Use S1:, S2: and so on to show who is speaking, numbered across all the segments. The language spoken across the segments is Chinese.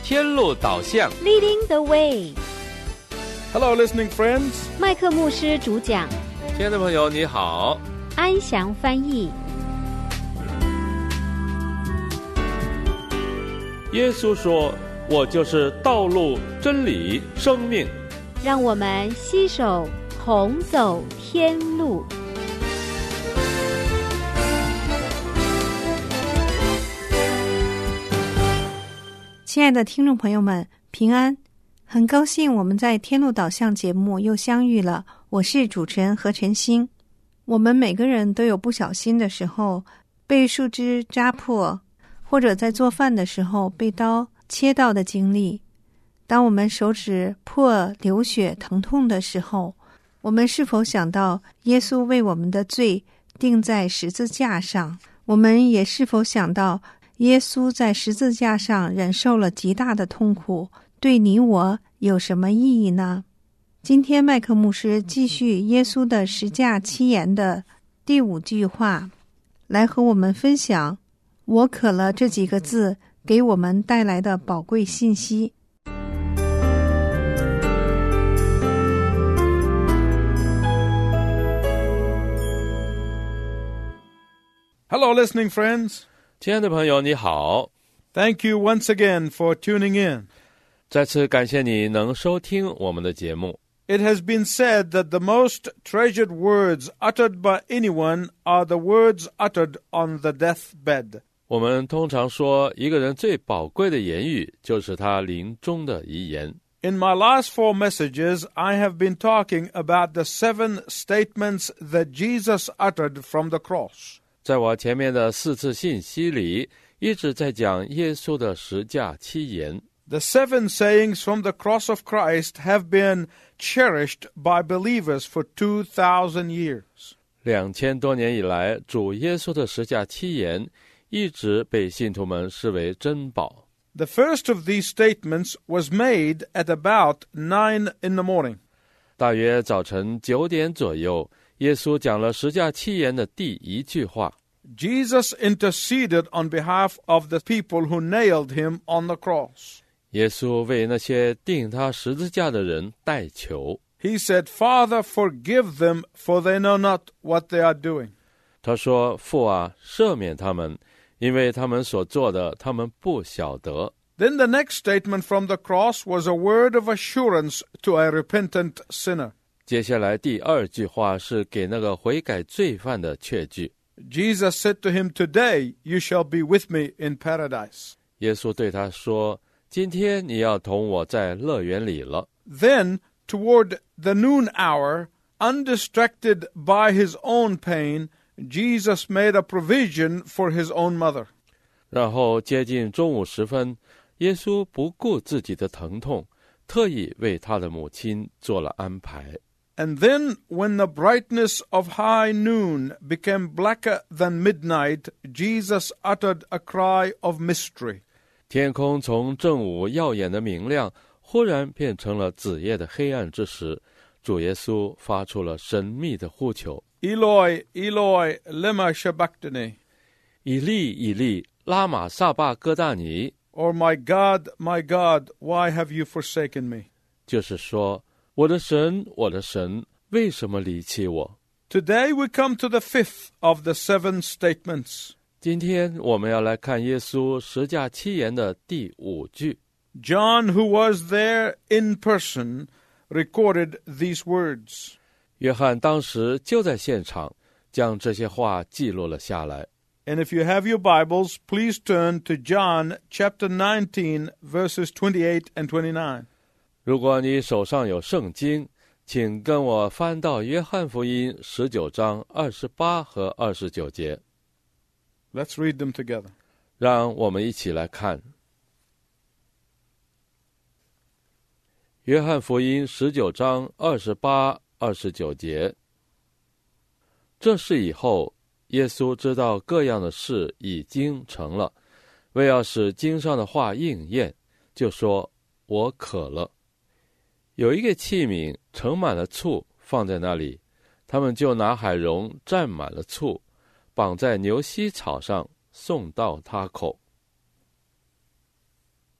S1: 天路导向
S2: Leading the Way。
S3: Hello, listening friends.
S2: 麦克牧师主讲，
S1: 亲爱的朋友你好，
S2: 安祥翻译。
S1: 耶稣说，我就是道路、真理、生命。
S2: 让我们携手同走天路。
S4: 亲爱的听众朋友们，平安！很高兴我们在天路导向节目又相遇了，我是主持人何晨星。我们每个人都有不小心的时候，被树枝扎破，或者在做饭的时候被刀切到的经历。当我们手指破流血疼痛的时候，我们是否想到耶稣为我们的罪钉在十字架上？我们也是否想到耶稣在十字架上忍受了极大的痛苦，对你我有什么意义呢？今天麦克牧师继续耶稣的十架七言的第5句话，来和我们分享我渴了这几个字给我们带来的宝贵信息。
S3: Hello, listening friends.
S1: 亲爱的朋友你好，
S3: Thank you once again for tuning in.
S1: 再次感谢你能收听我们的节目。
S3: It has been said that the most treasured words uttered by anyone are the words uttered on the deathbed.
S1: 我们通常说，一个人最宝贵的言语就是他临终的遗言。
S3: In my last 4 messages, I have been talking about the 7 statements that Jesus uttered from the cross.
S1: 在我前面的4次信息里，一直在讲耶稣的十架七言。
S3: The 7 sayings from the cross of Christ have been cherished by believers for 2,000 years.
S1: 2000多年以来，主耶稣的十架七言一直被信徒们视为珍宝。
S3: The first of these statements was made at about 9 in the morning.
S1: 大约早晨9点左右，耶稣讲了十架七言的第一句话。
S3: Jesus interceded on behalf of the people who nailed him on the cross.
S1: 耶稣为那些钉他十字架的人代求。
S3: He said, Father, forgive them, for they know not what they are doing.
S1: 他说，父啊，赦免他们，因为他们所做的，他们不晓得。
S3: Then the next statement from the cross was a word of assurance to a repentant sinner.
S1: 接下来第2句话是给那个悔改罪犯的确据。
S3: Jesus said to him, Today you shall be with me in paradise.
S1: 耶稣对他说，今天你要同我在乐园里了。
S3: Then, toward the noon hour, undistracted by his own pain, Jesus made a provision for his own mother.
S1: 然后接近中午时分，耶稣不顾自己的疼痛，特意为他的母亲做了安排。
S3: And then, when the brightness of high noon became blacker than midnight, Jesus uttered a cry of mystery.
S1: 天空从正午耀眼的明亮，忽然变成了子夜的黑暗之时，主耶稣发出了神秘的呼求：
S3: Eloi, Eloi, lema sabachthani.
S1: 以利，以利，拉玛撒巴哥大尼。
S3: Or, my God, why have you forsaken me?
S1: 就是说，我的神，我的神，为什么离弃我？
S3: Today we come to the 5th of the 7 statements.
S1: 今天我们要来看耶稣十架七言的第5句。
S3: John, who was there in person, recorded these words.
S1: 约翰当时就在现场，将这些话记录了下来。
S3: And if you have your Bibles, please turn to John chapter 19, verses 28 and 29.
S1: 如果你手上有圣经，请跟我翻到约翰福音19章28和29节。
S3: Let's read them together.
S1: 让我们一起来看。约翰福音19章28、29节。这事以后，耶稣知道各样的事已经成了，为要使经上的话应验，就说：我渴了。有一个器皿盛满了醋，放在那里，他们就拿海蓉蘸满了醋，绑在牛膝草上，送到他口。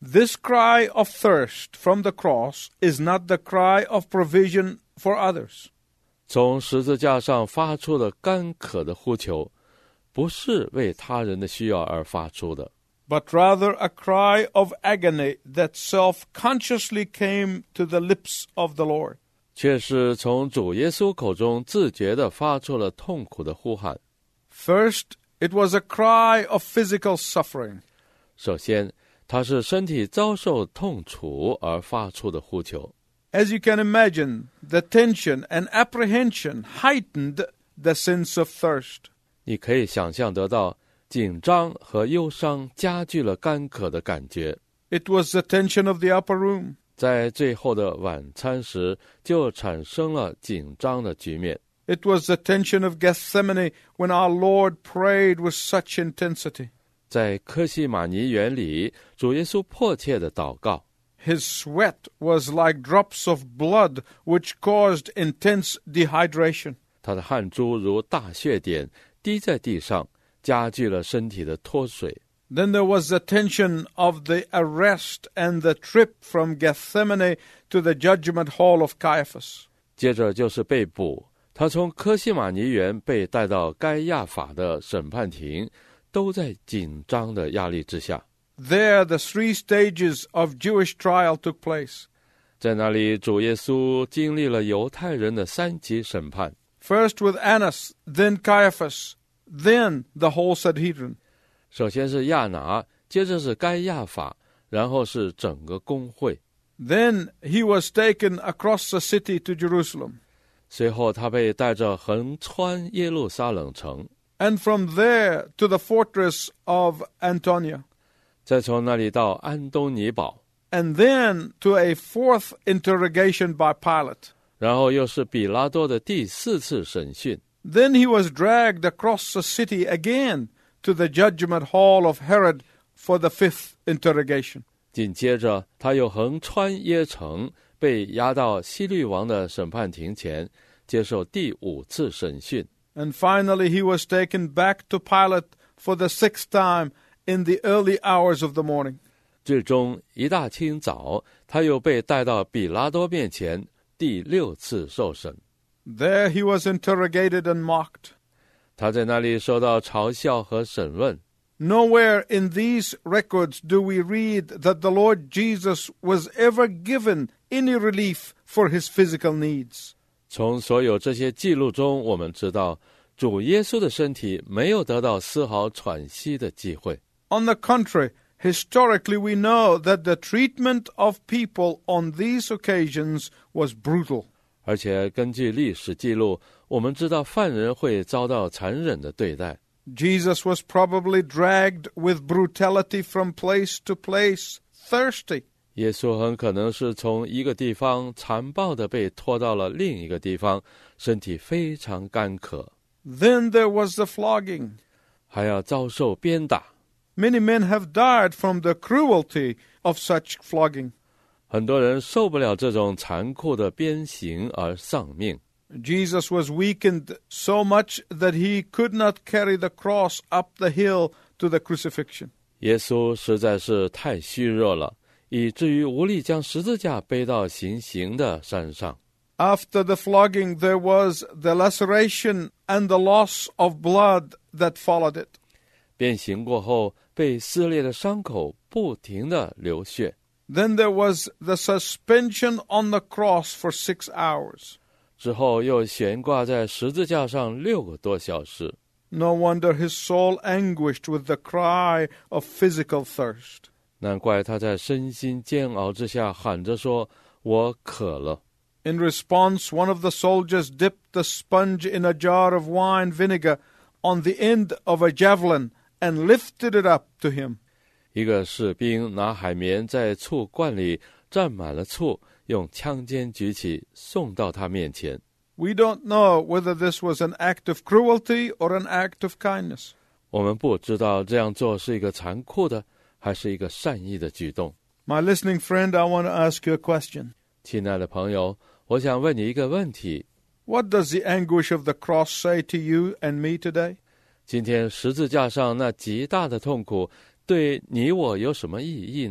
S3: This cry of thirst from the cross is not the cry of provision for others.
S1: 从十字架上发出的干渴的呼求，不是为他人的需要而发出的，
S3: but rather a cry of agony that self-consciously came to the lips of the Lord.
S1: 却是从主耶稣口中自觉地发出了痛苦的呼喊。
S3: First, it was a cry of physical suffering.
S1: 首先，它是身体遭受痛楚而发出的呼求。
S3: As you can imagine, the tension and apprehension heightened the sense of thirst.
S1: 你可以想象得到，紧张和忧伤加剧了干渴的感觉。
S3: It was the tension of the upper room.
S1: 在最后的晚餐时，就产生了紧张的局面。
S3: It was the tension of Gethsemane when our Lord prayed with such intensity.
S1: 在客西马尼园里，主耶稣迫切地祷告。
S3: His sweat was like drops of blood which caused intense dehydration.
S1: 他的汗珠如大血点滴在地上，加剧了身体的脱水。
S3: Then there was the tension of the arrest and the trip from Gethsemane to the judgment hall of Caiaphas.
S1: 接着就是被捕，他从客西马尼园被带到该亚法的审判庭，都在紧张的压力之下。
S3: There the 3 stages of Jewish trial took place.
S1: 在那里，主耶稣经历了犹太人的3级审判。
S3: First with Annas, then Caiaphas, then the whole Sanhedrin.
S1: 首先是亚拿，接着是该亚法，然后是整个公会。
S3: Then he was taken across the city to Jerusalem.
S1: 随后他被带着横穿耶路撒冷城，
S3: And from there to the fortress of Antonia.
S1: 再从那里到安东尼堡，
S3: And then to a 4th interrogation by Pilate.
S1: 然后又是比拉多的第4次审讯。
S3: Then he was dragged across the city again to the judgment hall of Herod for the 5th interrogation.
S1: 紧接着他又横穿耶城，被押到希律王的审判庭前，接受第5次审讯。
S3: And finally he was taken back to Pilate for the 6th time in the early hours of the morning.
S1: 最终一大清早，他又被带到比拉多面前，第6次受审。
S3: There he was interrogated and mocked.
S1: 他在那里受到嘲笑和审问。
S3: Nowhere in these records do we read that the Lord Jesus was ever given any relief for his physical needs.
S1: 从所有这些记录中，我们知道主耶稣的身体没有得到丝毫喘息的机会。
S3: On the contrary, historically we know that the treatment of people on these occasions was brutal.
S1: 而且根据历史记录，我们知道犯人会遭到残忍的对待。
S3: Jesus was probably dragged with brutality from place to place, thirsty.
S1: 耶稣很可能是从一个地方残暴地被拖到了另一个地方，身体非常干渴。
S3: Then there was the flogging.
S1: 还要遭受鞭打。
S3: Many men have died from the cruelty of such flogging.
S1: 很多人受不了这种残酷的鞭刑而丧命。
S3: Jesus was weakened so much that he could not carry the cross up the hill to the crucifixion.
S1: 耶稣实在是太虚弱了，以至于无力将十字架背到行刑的山上。
S3: After the flogging, there was the laceration and the loss of blood that followed it.
S1: 鞭刑过后，被撕裂的伤口不停地流血。
S3: Then there was the suspension on the cross for 6 hours.
S1: 之后又悬挂在十字架上6个多小时。
S3: No wonder his soul anguished with the cry of physical thirst.
S1: 难怪他在身心煎熬之下喊着说：“我渴了。”
S3: In response, one of the soldiers dipped the sponge in a jar of wine vinegar on the end of a javelin and lifted it up to him.
S1: 一个士兵拿海绵在醋罐里蘸满了醋，用枪尖举起，送到他面前。
S3: We don't know whether this was an act of cruelty or an act of kindness.
S1: 我们不知道这样做是一个残酷的，还是一个善意的举动。
S3: My listening friend, I want to ask you a question.
S1: 亲爱的朋友，我想问你一个问题：
S3: What does the anguish of the cross say to you and me today?
S1: 今天十字架上那极大的痛苦，对你我有什么意义呢？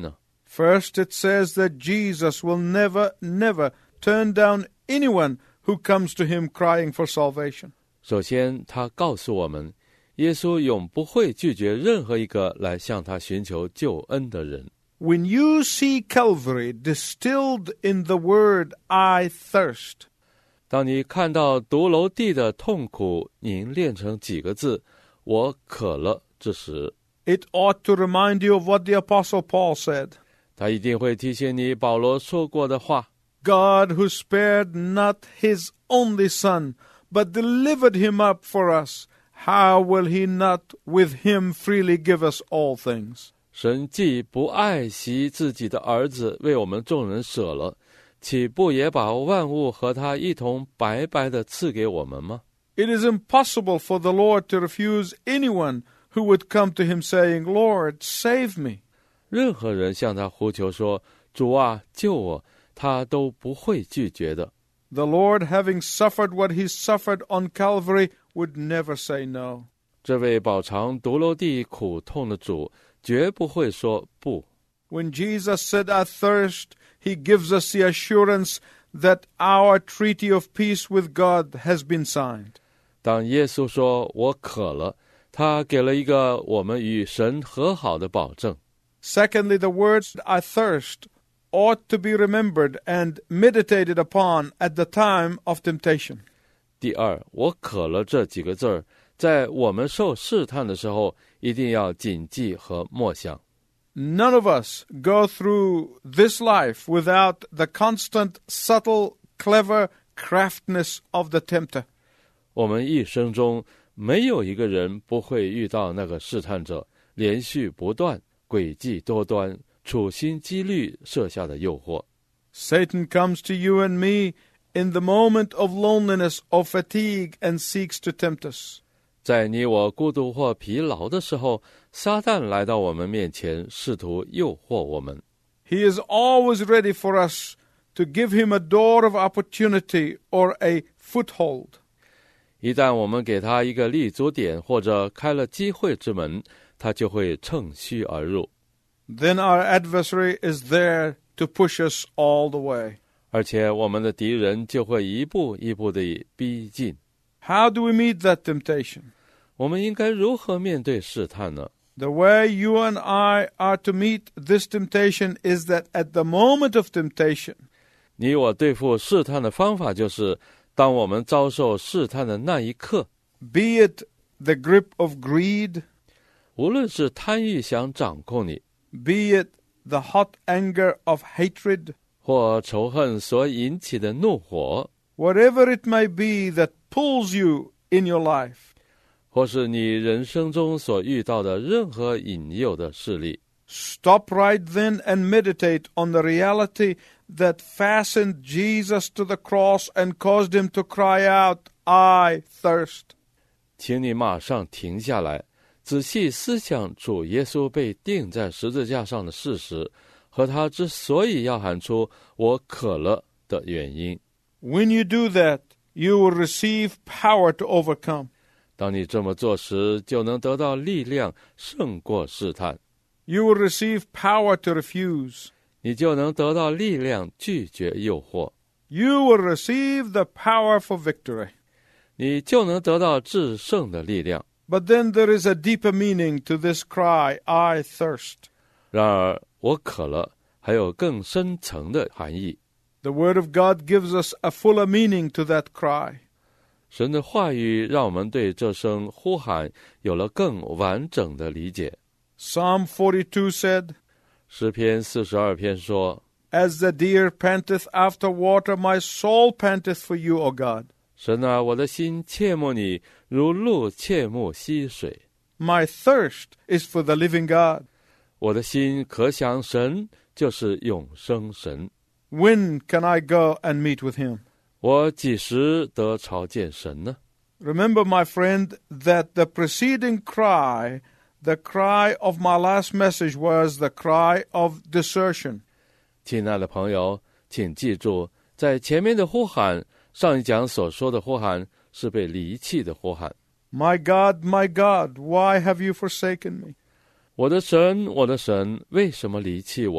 S3: First, it says that Jesus will never, never turn down anyone who comes to him crying for salvation.
S1: 首先，他告诉我们，耶稣永不会拒绝任何一个来向他寻求救恩的人。
S3: When you see Calvary distilled in the word, I thirst,
S1: 当你看到独楼地的痛苦凝练成几个字，我渴了之时，
S3: it ought to remind you of what the Apostle Paul said.
S1: 他一定会提醒你保罗说过的话。
S3: God who spared not his only son, but delivered him up for us, how will he not with him freely give us all things?
S1: 神既不爱惜自己的儿子，为我们众人舍了，岂不也把万物和他一同白白地赐给我们吗？
S3: It is impossible for the Lord to refuse anyone who would come to him saying, Lord, save me.
S1: 任何人向他呼求说，主啊，救我，他都不会拒绝的。
S3: The Lord, having suffered what he suffered on Calvary, would never say no.
S1: 这位饱尝独楼地苦痛的主，绝不会说不。
S3: When Jesus said, I thirst, he gives us the assurance that our treaty of peace with God has been signed.
S1: 当耶稣说我渴了，他给了一个我们与神和好的保证。
S3: Secondly, the words, I thirst, ought to be remembered and meditated upon at the time of temptation.
S1: 第二，我渴了这几个字儿，在我们受试探的时候，一定要谨记和默想。
S3: None of us go through this life without the constant, subtle, clever craftiness of the tempter.
S1: 我们一生中没有一个人不会遇到那个试探者，连续不断、诡计多端、处心积虑设下的诱惑。
S3: Satan comes to you and me in the moment of loneliness or fatigue and seeks to tempt us.
S1: 在你我孤独或疲劳的时候，撒旦来到我们面前，试图诱惑我们。
S3: He is always ready for us to give him a door of opportunity or a foothold.
S1: 一旦我们给他一个立足点或者开了机会之门，他就会乘虚而入。
S3: Then our adversary is there to push us all the way.
S1: 而且我们的敌人就会一步一步地逼近。
S3: How do we meet that temptation?
S1: 我们应该如何面对试探呢？
S3: The way you and I are to meet this temptation is that at the moment of temptation,
S1: 你我对付试探的方法就是，当我们遭受试探的那一刻，
S3: be it the grip of greed,
S1: 无论是贪欲想掌控你，
S3: be it the hot anger of hatred,
S1: 或仇恨所引起的怒火，
S3: whatever it may be that pulls you in your life,
S1: 或是你人生中所遇到的任何引诱的势力，
S3: stop right then and meditate on the reality that fastened Jesus to the cross and caused him to cry out, I thirst.
S1: 请你马上停下来，仔细思想主耶稣被钉在十字架上的事实，和他之所以要喊出我渴了的原因。
S3: When you do that, you will receive power to overcome.
S1: 当你这么做时，就能得到力量胜过试探，
S3: You will receive power to refuse.
S1: 你就能得到力量拒绝诱惑，
S3: You will receive the power for victory.
S1: 你就能得到制胜的力量。
S3: But then there is a deeper meaning to this cry, I thirst.
S1: 然而，我渴了，还有更深层的含义。
S3: The Word of God gives us a fuller meaning to that cry.
S1: 神的话语让我们对这声呼喊有了更完整的理解。
S3: Psalm 42 said,
S1: 诗篇42篇说，
S3: As the deer panteth after water, my soul panteth for you, O God.
S1: 神啊，我的心切慕你，如鹿切慕溪水。
S3: My thirst is for the living God.
S1: 我的心可想神，就是永生神。
S3: When can I go and meet with him?
S1: 我几时得朝见神呢？
S3: Remember, my friend, that the preceding cry, the cry of my last message, was the cry of desertion.
S1: 亲爱的朋友，请记住，在前面的呼喊，上一讲所说的呼喊是被离弃的呼喊。
S3: My God, why have you forsaken me?
S1: 我的神，我的神，为什么离弃我？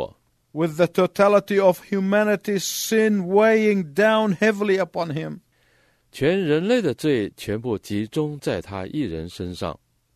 S3: with the totality of humanity's sin weighing down heavily upon him.
S1: 全人类的罪全部集中在他一人身上。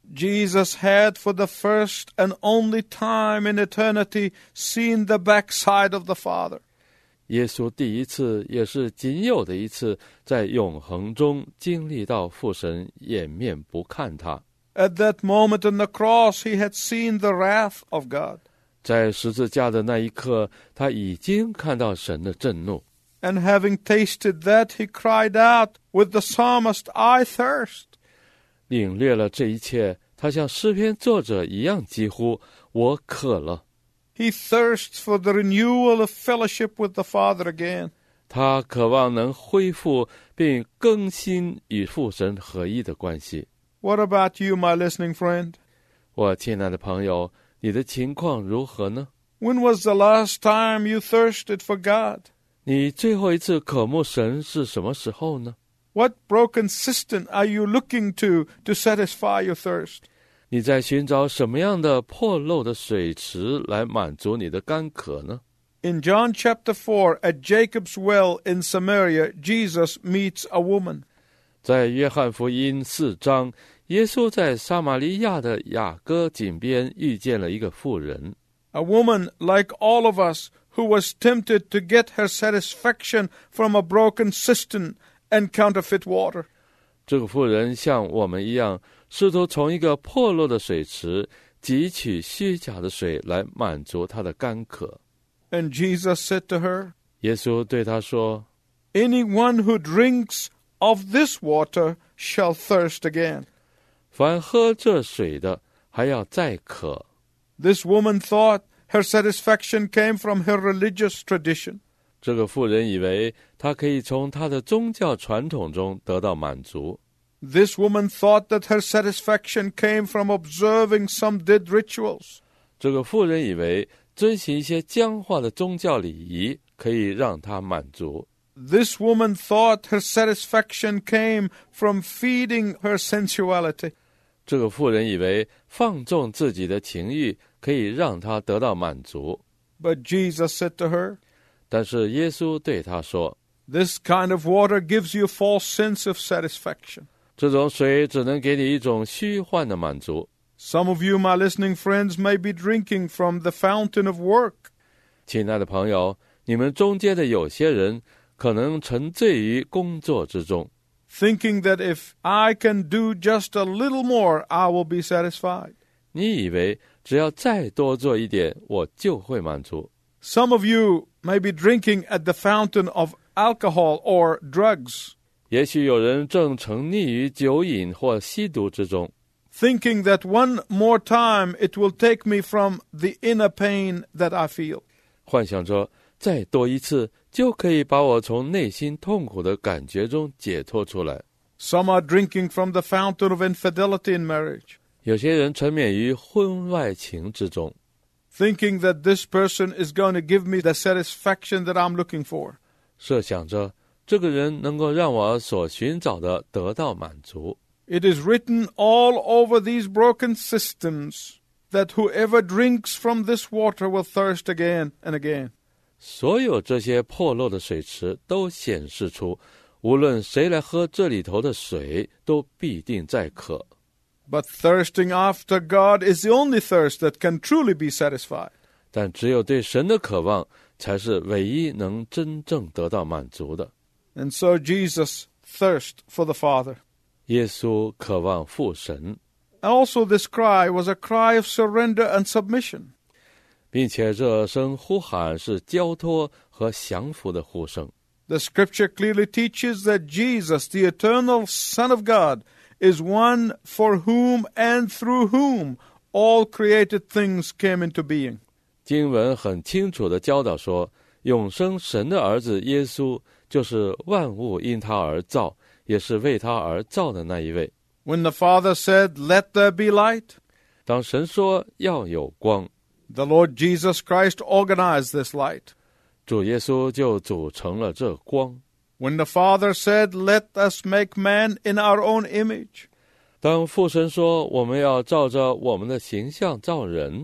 S3: Jesus had for the first and only time in eternity seen the backside of the Father.
S1: 耶稣第一次也是仅有的一次在永恒中经历到父神掩面不看他。
S3: At that moment on the cross, he had seen the wrath of God.
S1: 在十字架的那一刻，他已经看到神的震怒。
S3: And having tasted that, he cried out with the psalmist, I thirst.
S1: 领略了这一切，他像诗篇作者一样疾呼，我渴了。
S3: He thirsts for the renewal of fellowship with the Father again.
S1: 他渴望能恢复并更新与父神合一的关系。
S3: What about you, my listening friend?
S1: 我亲爱的朋友，你的情况如何呢？
S3: When was the last time you thirsted for God?
S1: 你最后一次渴慕神是什么时候呢？
S3: What broken cistern are you looking to satisfy your thirst?
S1: 你在寻找什么样的破漏的水池来满足你的干渴呢？
S3: In John chapter 4, at Jacob's well in Samaria, Jesus meets a woman.
S1: 在约翰福音4章，耶稣在撒玛利亚的雅各井边遇见了一个妇人。
S3: A woman like all of us who was tempted to get her satisfaction from a broken cistern and counterfeit water.
S1: 这个妇人像我们一样，试图从一个破落的水池汲取虚假的水来满足她的干渴。
S3: And Jesus said to her,
S1: 耶稣对她说，
S3: Anyone who drinks of this water shall thirst again.
S1: 凡喝这水的还要再渴。
S3: This woman thought her satisfaction came from her religious tradition.
S1: 这个妇人以为她可以从她的宗教传统中得到满足。
S3: This woman thought that her satisfaction came from observing some dead rituals.
S1: 这个妇人以为遵循一些僵化的宗教礼仪可以让她满足。
S3: This woman thought her satisfaction came from feeding her sensuality.
S1: 这个妇人以为放纵自己的情欲可以让她得到满足。
S3: But Jesus said to her,
S1: 但是耶稣对她说，
S3: This kind of water gives you a false sense of satisfaction.
S1: 这种水只能给你一种虚幻的满足。
S3: Some of you, my listening friends, may be drinking from the fountain of work.
S1: 亲爱的朋友，你们中间的有些人可能沉醉于工作之中，
S3: thinking that if I can do just a little more, I will be satisfied.
S1: 你以为只要再多做一点，我就会满足。
S3: Some of you may be drinking at the fountain of alcohol or drugs,
S1: 也许有人正沉溺于酒瘾或吸毒之中，
S3: thinking that one more time it will take me from the inner pain that I feel.
S1: 幻想着再多一次就可以把我从内心痛苦的感觉中解脱出来。
S3: Some are drinking from the fountain of infidelity in marriage,
S1: 有些人沉湎于婚外情之中，
S3: thinking that this person is going to give me the satisfaction that I'm looking for.
S1: 设想着这个人能够让我所寻找的得到满足。
S3: It is written all over these broken systems that whoever drinks from this water will thirst again and again.
S1: 所有这些破漏的水池都显示出，无论谁来喝这里头的水，都必定再渴。
S3: But thirsting after God is the only thirst that can truly be satisfied.
S1: 但只有对神的渴望，才是唯一能真正得到满足的。
S3: And so Jesus thirsted for the Father.
S1: 耶稣渴望父神，
S3: Also, this cry was a cry of surrender and submission.
S1: 并且这声呼喊是交托和降服的呼声。
S3: The scripture clearly teaches that Jesus, the eternal Son of God, is one for whom and through whom all created things came into being.
S1: 经文很清楚地教导说，永生神的儿子耶稣就是万物因他而造，也是为他而造的那一位。
S3: When the Father said, "Let there be light,"
S1: 当神说要有光，
S3: the Lord Jesus Christ organized this light.
S1: 主耶稣就组成了这光。
S3: When the Father said, "Let us make man in our own image,"
S1: 当父神说我们要照着我们的形象造人，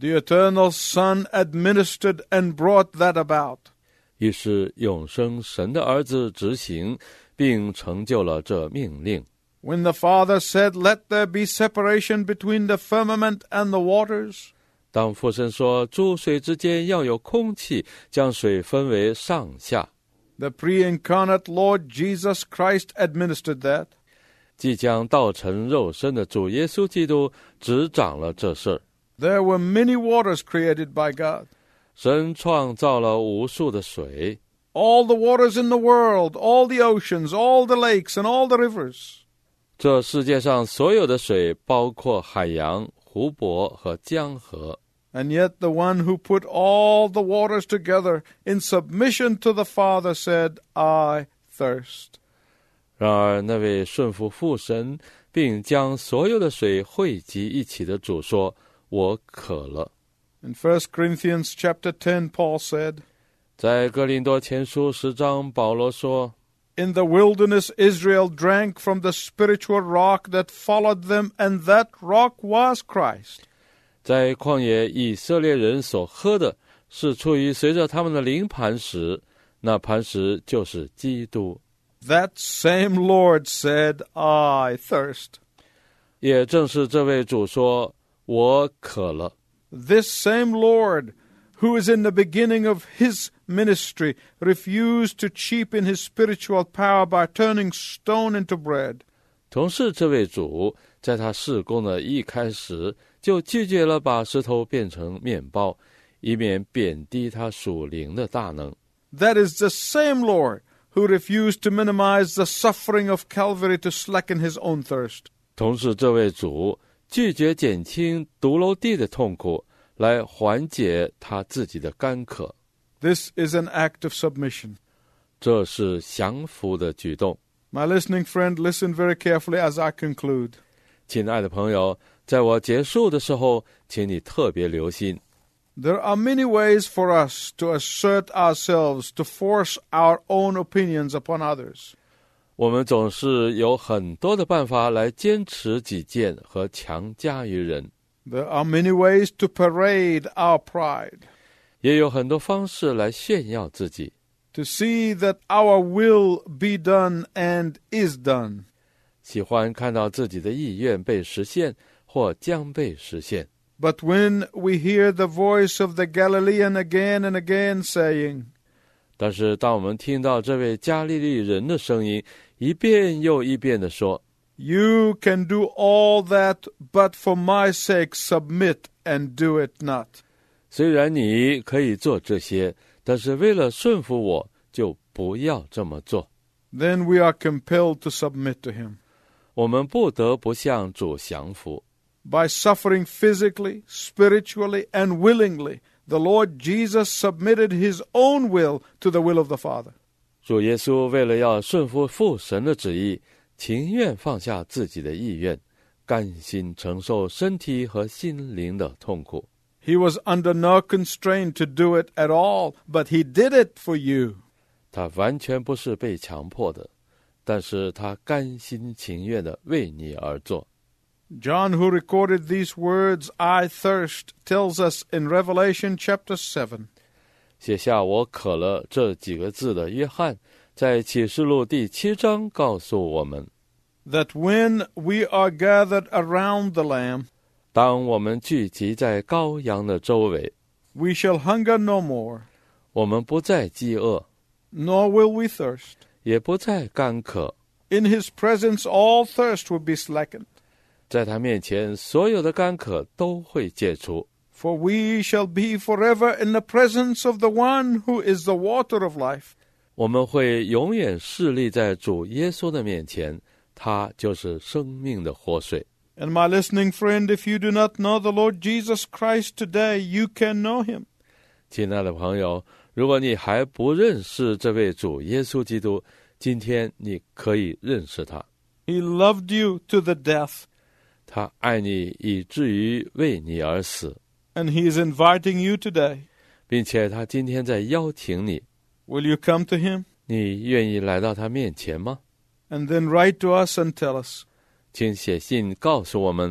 S3: The eternal Son administered and brought that about.
S1: 于是永生神的儿子执行并成就了这命令。
S3: When the Father said, "Let there be separation between the firmament and the waters,"
S1: 当父神说诸水之间要有空气，将水分为上下，
S3: the pre-incarnate Lord Jesus Christ administered that.
S1: 即将道成肉身的主耶稣基督执掌了这事儿。
S3: There were many waters created by God.
S1: 神创造了无数的水，
S3: All the waters in the world, all the oceans, all the lakes, and all the rivers.
S1: 这世界上所有的水，包括海洋、湖泊和江河。
S3: And yet the one who put all the waters together in submission to the Father said, "I thirst."
S1: 然而那位顺服父神并将所有的水汇集一起的主说，我渴了。
S3: In 1 Corinthians chapter 10, Paul said,
S1: 在哥林多前书10章，保罗说，
S3: "In the wilderness Israel drank from the spiritual rock that followed them, and that rock was Christ."
S1: 在旷野以色列人所喝的是出于随着他们的灵磐石，那磐石就是基督。
S3: That same Lord said, "I thirst."
S1: 也正是这位主说，我渴了。
S3: This same Lord, who is in the beginning of his ministry, refused to cheapen his spiritual power by turning stone into bread.
S1: 同是这位主，在他事工的一开始就拒绝了把石头变成面包，以免贬低他属灵的大能。
S3: That is the same Lord who refused to minimize the suffering of Calvary to slacken his own thirst.
S1: 同时这位主拒绝减轻独楼地的痛苦，来缓解他自己的干渴。
S3: This is an act of submission.
S1: 这是降服的举动。
S3: My listening friend, listen very carefully as I conclude.
S1: 亲爱的朋友，在我结束的时候，请你特别留心。
S3: There are many ways for us to assert ourselves, to force our own opinions upon others.
S1: 我们总是有很多的办法来坚持己见和强加于人，
S3: There are many ways to parade our pride,
S1: 也有很多方式来炫耀自己，
S3: to see that our will be done and is done.
S1: 喜欢看到自己的意愿被实现或将被实现。
S3: But when we hear the voice of the Galilean again and again saying,
S1: 但是当我们听到这位加利利人的声音一遍又一遍地说，
S3: "You can do all that, but for my sake submit and do it not."
S1: 虽然你可以做这些，但是为了顺服我，就不要这么做。
S3: Then we are compelled to submit to him.
S1: 我们不得不向主降服。
S3: By suffering physically, spiritually, and willingly, the Lord Jesus submitted his own will to the will of the Father.
S1: 主耶稣为了要顺服父神的旨意，情愿放下自己的意愿，甘心承受身体和心灵的痛苦。
S3: He was under no constraint to do it at all, but he did it for you.
S1: 他完全不是被强迫的，但是他甘心情愿地为你而做。
S3: John, who recorded these words, "I thirst," tells us in Revelation chapter 7,
S1: 写下我渴了这几个字的约翰，在启示录第7章告诉我们，
S3: that when we are gathered around the Lamb,
S1: 当我们聚集在羔羊的周围，
S3: we shall hunger no more,
S1: 我们不再饥饿，
S3: nor will we thirst.
S1: 也不再干渴。
S3: In his presence all thirst will be slackened.
S1: 在他面前，所有的干渴都会解除。
S3: For we shall be forever in the presence of the one who is the water of life.
S1: 我们会永远侍立在主耶稣的面前，他就是生命的活水。
S3: And my listening friend, if you do not know the Lord Jesus Christ today, you can know him.
S1: 亲爱的朋友，如果你还不认识这位主耶稣基督，今天你可以认识他。
S3: He loved you to the death,
S1: 他爱你以至于为你而死，
S3: and he is inviting you today.
S1: 并且他今天在邀请你，
S3: Will you come to him?
S1: 你愿意来到他面前吗？
S3: And then write to us and tell us,
S1: 请写信告诉我们，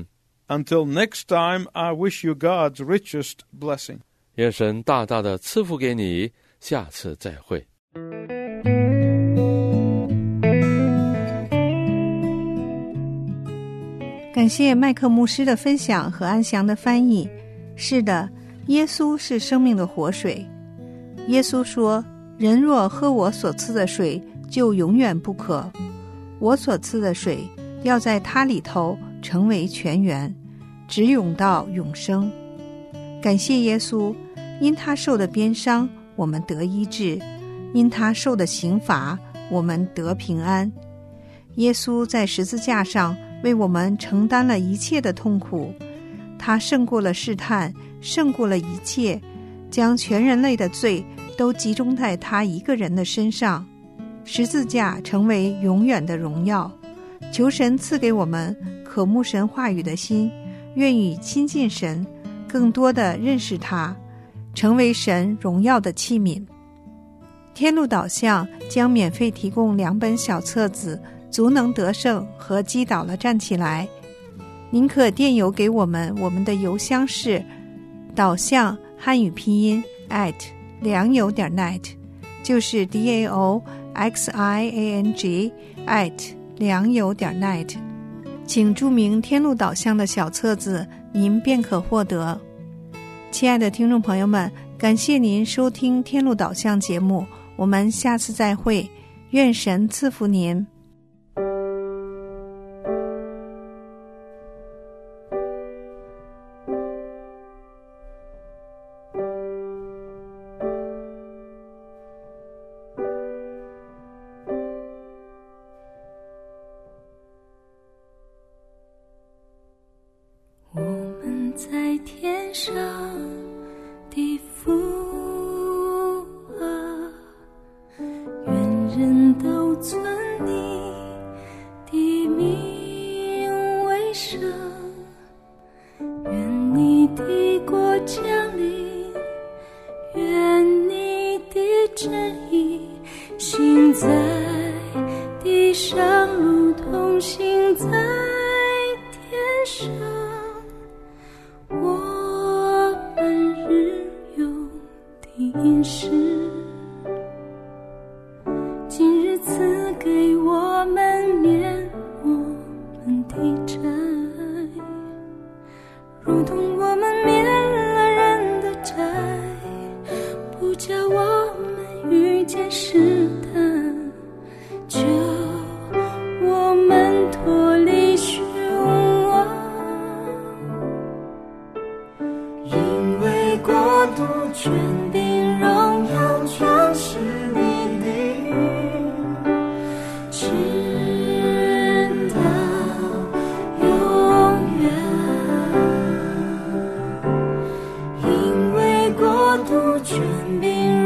S3: Until next time, I wish you God's richest blessing.
S1: 愿神大大的赐福给你，下次再会。
S4: 感谢麦克牧师的分享和安祥的翻译。是的，耶稣是生命的活水。耶稣说，人若喝我所赐的水，就永远不渴。我所赐的水要在他里头成为泉源，直涌到永生。感谢耶稣，因他受的鞭伤，我们得医治；因他受的刑罚，我们得平安。耶稣在十字架上为我们承担了一切的痛苦，他胜过了试探，胜过了一切，将全人类的罪都集中在他一个人的身上。十字架成为永远的荣耀。求神赐给我们渴慕神话语的心，愿意亲近神，更多的认识他，成为神荣耀的器皿。天路导向将免费提供2本小册子，足能得胜和击倒了站起来。您可电邮给我们，我们的邮箱是导向汉语拼音良友.net， 就是 DAOXIANG良友.net， 请注明天路导向的小册子，您便可获得。亲爱的听众朋友们，感谢您收听天路导向节目，我们下次再会，愿神赐福您。
S5: 我们在天上的父啊，愿人都尊你的名为圣，愿你的国降临，愿你的旨意行在地上，如同行在天上。我们日用的饮食，今日赐给我们，免我们的债，如同我们免了人的债，不叫我们遇见试探，救我们脱离虚妄。因为国度、权柄、荣耀全是你的，直到永远。因为国度、权柄、